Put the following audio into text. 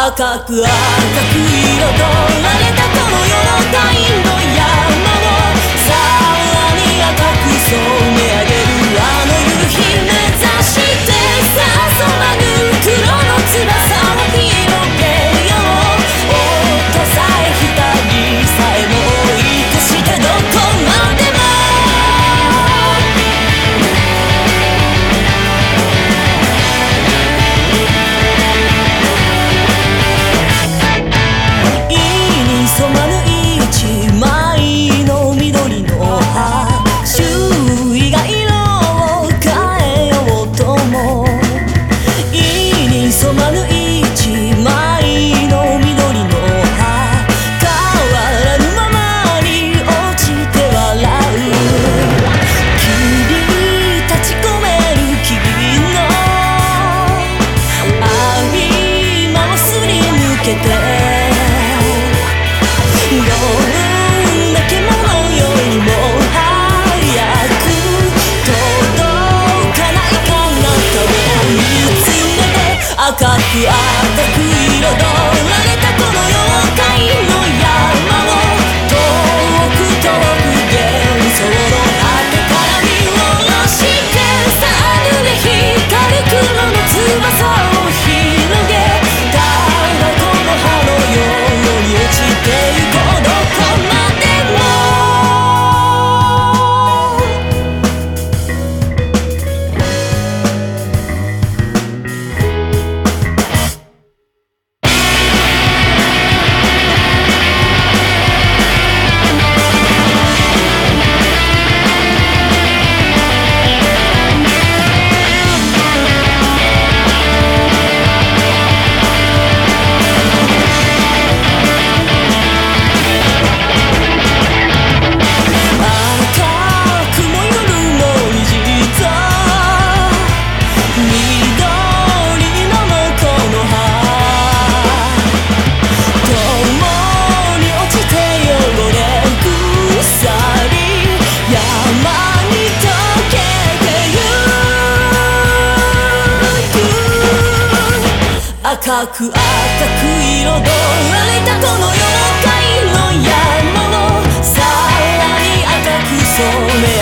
赤く赤く彩られたこの世の太陽の山をさらに赤く染め上げるあの夕日目指してさあ染まる黒の翼を広げよう音さえ光さえも追い越してどこまでも染まる一枚の緑の葉周囲が色を変えようとも意に染まる一枚の緑の葉変わらぬままに落ちて笑う霧立ち込める木々の合間をすり抜けてどんな獣よりも早く届かない彼方を見つめて赤く赤く彩られたこの妖怪の山を遠く遠く幻想の果てから見下ろしてさあ濡れ光る黒の翼を広げただこの葉のように落ちてゆく赤く赤く彩られたこの妖怪の山をさらに赤く染め